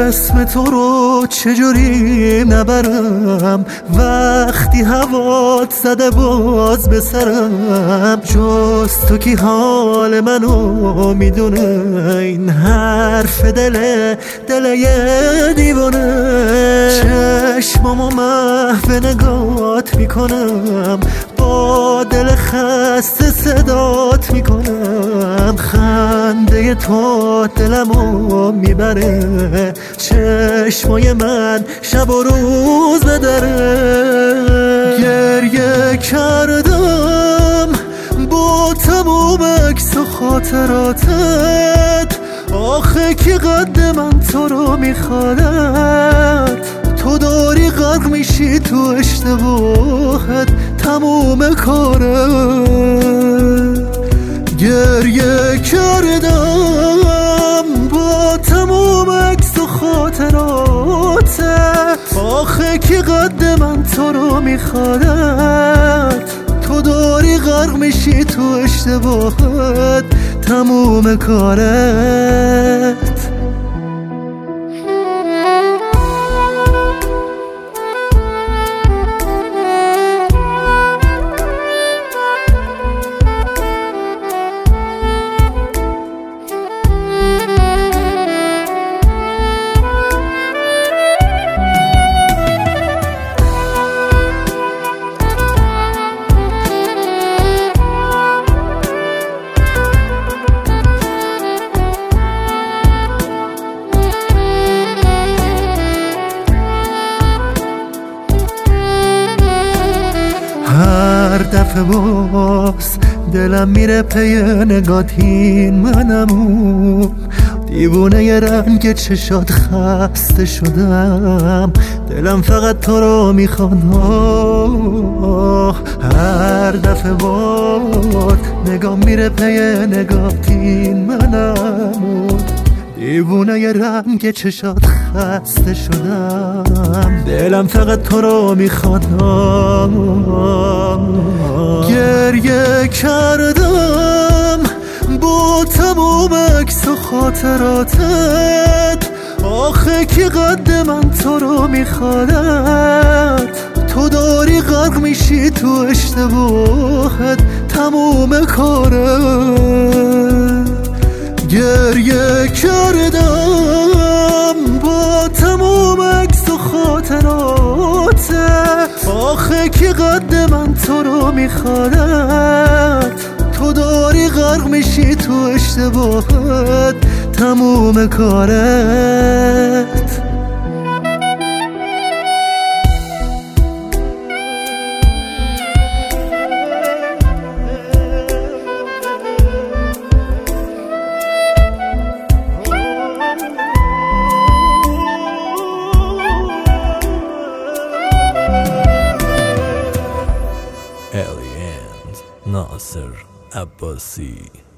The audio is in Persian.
اسم تو رو چجوری نبرم وقتی هوات زده باز به سرم؟ جز تو کی حال منو میدونه، این حرف دل یه دیوانه. چشمامو محو نگات میکنم، با دل خسته صدات میکنم. خنده تو دلمو میبره، چشمای من شب و روز بدره. گریه کردم با تموم عکس و خاطراتت، آخه کی قد من تو رو میخوادت؟ تو داری غرق میشی تو اشتباهت، تموم کارت. گریه کردم با تموم عکس و خاطراتت، آخه کی قد من تو رو میخوادت؟ تو داری غرق میشی تو اشتباهت، تموم کارت. هر دفعه باز دلم میره پی نگاتین، منمو دیوونه ی رنگ چشات خسته شدم. دلم فقط تو رو میخواد، هر دفعه باز نگام میره پی نگاتین، منمو دیوونه ی رنگ چشات خسته شدم. دلم فقط تو رو میخواد. گریه کردم با تموم عکس و خاطراتت، آخه کی قد من تو رو میخوادت؟ تو داری غرق میشی تو اشتباهت، تموم کارت. گریه کردم با تموم عکس و خاطراتت، آخه کی قد من تو رو میخوادت؟ تو داری غرق میشی تو اشتباهت، تموم کارت. Aliens ناصر عباسی.